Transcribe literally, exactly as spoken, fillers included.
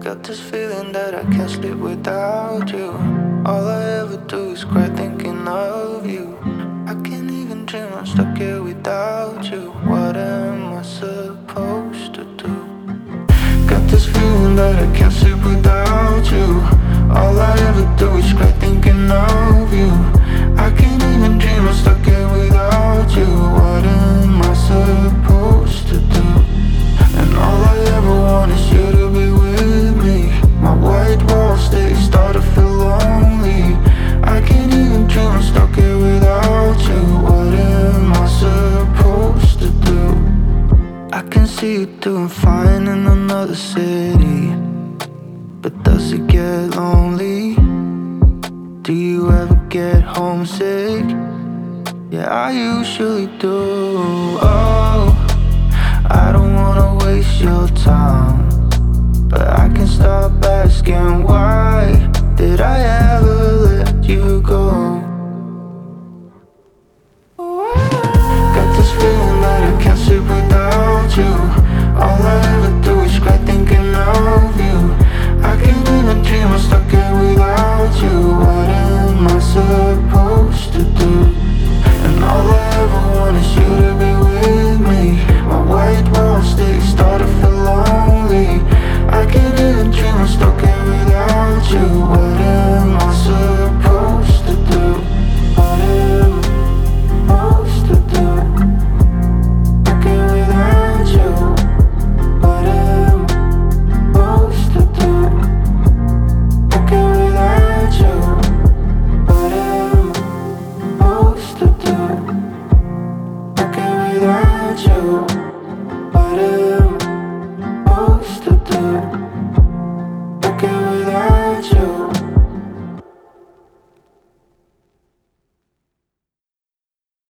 Got this feeling that I can't sleep without you. All I ever do is cry thinking of you. I can't even dream, I'm stuck here without you. What am I supposed to do? Got this feeling that I can't sleep without you. All I ever do is cry thinking of you. I can't even dream, I'm stuck here without you. What am I supposed to do? And all I ever want is you to be with me. My white walls, they start to feel lonely. I can't even dream, I'm stuck here without you. What am I supposed to do? I can see you doing fine in another city, but does it get lonely? Do you ever get homesick? Yeah, I usually do. Oh, I don't wanna waste your time, but I can't stop asking why did I ever let you go? Got this feeling that I can't sleep without you. All I ever do is cry thinking of you. I can't even dream, I'm stuck here without you. What am I supposed to do? And all I ever want is you to be with me. My white walls, they start to feel lonely. I can't even dream, I'm stuck here without you. What am I supposed to do? What am I supposed to do? Stuck here without you. What am I supposed to do? Stuck here without you. What am I supposed to do? Stuck here without you. What am I supposed to do? Stuck here without you.